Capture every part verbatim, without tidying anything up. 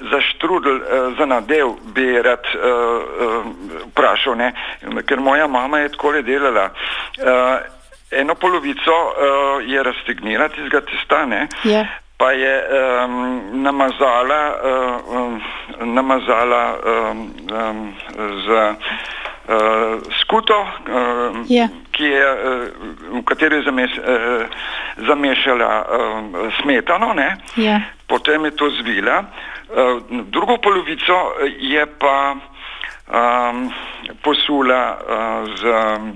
za štrudel, uh, za nadev bi rad uh, uh, vprašal, ne? Ker moja mama je takole delala. Uh, eno polovico uh, je raztegnila tistega testa, ne? Yeah. Pa je um, namazala, uh, um, namazala um, um, z uh, skuto, um, yeah. ki je, uh, v kateri je zames, uh, zamešala uh, smetano, ne? Yeah. Potem je to zvila. Uh, drugo polovico je pa um, posula uh, z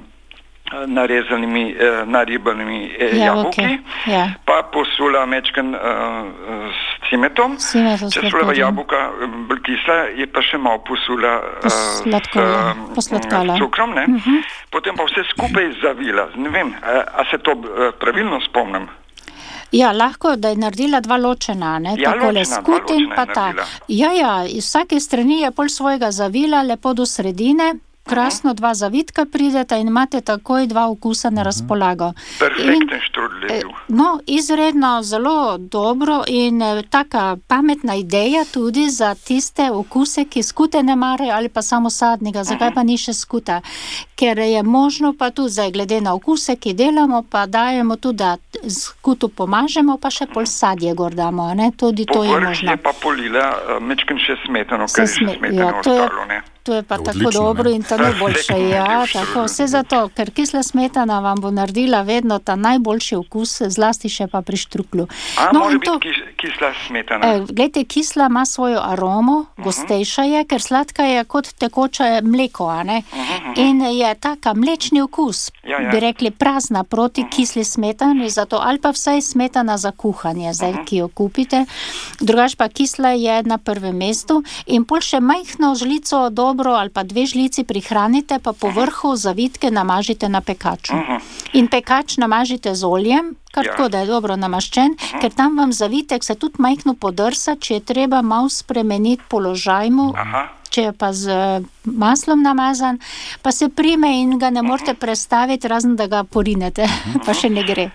narezanimi, eh, naribanimi eh, jabolki, okay. yeah. pa posula mečken uh, s cimetom. Če so bila jabolka bolj kisla, je pa še malo posula uh, s uh, cukrom, ne? Uh-huh. Potem pa vse skupaj zavila. Ne vem, a, a se to uh, pravilno spomnim? Ja, lahko, da je naredila dva ločena, ne? Ja, takole ločena, skutin, pa ta. Ja, ja, iz vsake strani je pol svojega zavila, lepo do sredine. Krasno dva zavitka prideta in imate takoj dva okusa na razpolago. Perfekten štrudel je bil. No, izredno, zelo dobro in taka pametna ideja tudi za tiste okuse, ki skute ne marajo ali pa samo sadnega. Zakaj pa ni še skuta? Ker je možno pa tudi, zdaj glede na okuse, ki delamo, pa dajemo tudi, da skuto pomažemo, pa še pol sadje gor damo, ne? Tudi to je možno. Povrh je pa polila uh, mečken še smetano, ker je še smetano ja, ostalo, ne? To je pa Odlično, tako dobro ne? in to najboljše. Ja, tako, vse zato, ker kisla smetana vam bo naredila vedno ta najboljši okus, zlasti še pa pri štruklu. A, no, mora biti kis, kisla smetana? Eh, glejte, kisla ima svojo aromo, uh-huh. gostejša je, ker sladka je kot tekoče mleko, a ne? Uh-huh. In je taka mlečni okus, ja, ja. bi rekli prazna proti uh-huh. kisli smetani, zato ali pa vsaj smetana za kuhanje, zdaj, uh-huh. ki jo kupite. Drugač pa kisla je na prvem mestu in pol še majhno žlico do dobro ali pa dve žlici prihranite, pa po vrhu zavitke namažite na pekaču. Uh-huh. In pekač namažite z oljem, kar tako, ja. Da je dobro namaščen, uh-huh. ker tam vam zavitek se tudi majhno podrsa, če je treba malo spremeniti položaj mu, uh-huh. če je pa z maslom namazan, pa se prime in ga ne morete prestaviti, razen da ga porinete, uh-huh. pa še ne gre.